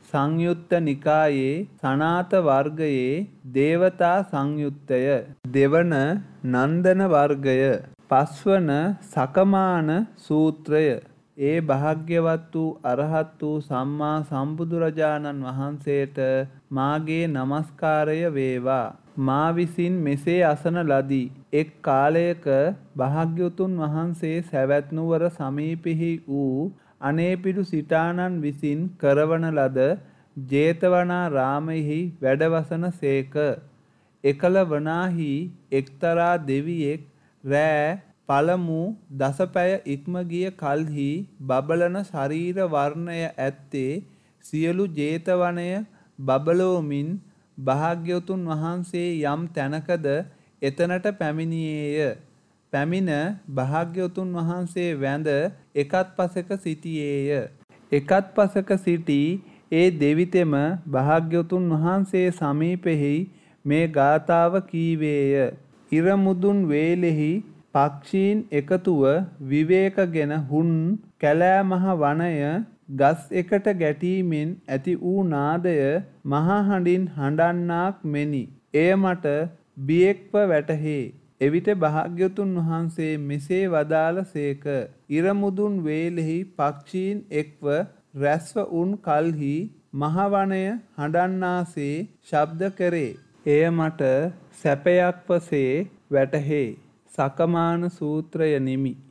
සංයුත්ත නිකායේ සනාත වර්ගයේ දේවතා සංයුත්තය. දෙවන නන්දන වර්ගය. පස්වන සකමාන සූත්‍රය. ඒ භාග්‍යවත් වූ අරහත් වූ සම්මා සම්බුදුරජාණන් වහන්සේට මාගේ නමස්කාරය වේවා. මා විසින් මෙසේ අසන ලදී. එක් කාලයක භාග්‍යවතුන් වහන්සේ සවැත් නුවර සමීපෙහි වූ අනේපිඩු සිටානන් විසින් කරවන ලද ජේතවනාරාමයෙහි වැඩවසන සේක. එකල වනාහි එක්තරා දෙවියෙක් රෑ පළමු දසපැය ඉක්ම ගිය කල්හි බබලන ශරීර වර්ණය ඇත්තේ සියලු ජේතවනය බබලෝමින් භාග්‍යවතුන් වහන්සේ යම් තැනකද එතනට පැමිණියේය. පැමිණ භාග්‍යවතුන් වහන්සේ වැඳ එකත් පසෙක සිටියේය. එකත් පසෙක සිටි ඒ දෙවිතෙම භාග්‍යවතුන් වහන්සේ සමීපෙහි මේ ගාථාව කීවේය. ඉරමුදුන් වේලෙහි පක්ෂීන් එකතුව විවේකගෙන හුන් කැලෑ මහ වනය ගස් එකට ගැටීමෙන් ඇති වූ නාදය මහා හඬින් හඬන්නාක් මෙනි. එය මට බියෙක්ව වැටහේ. එවිට භාග්‍යවතුන් වහන්සේ මෙසේ වදාළ සේක. ඉරමුදුන් වේලෙහි පක්ෂීන් එක්ව රැස්ව උන් කල්හි මහවනය හඬන්නාසේ ශබ්ද කරේ. එය මට සැපයක්වසේ වැටහේ. සකමාන සූත්‍රය නිමි.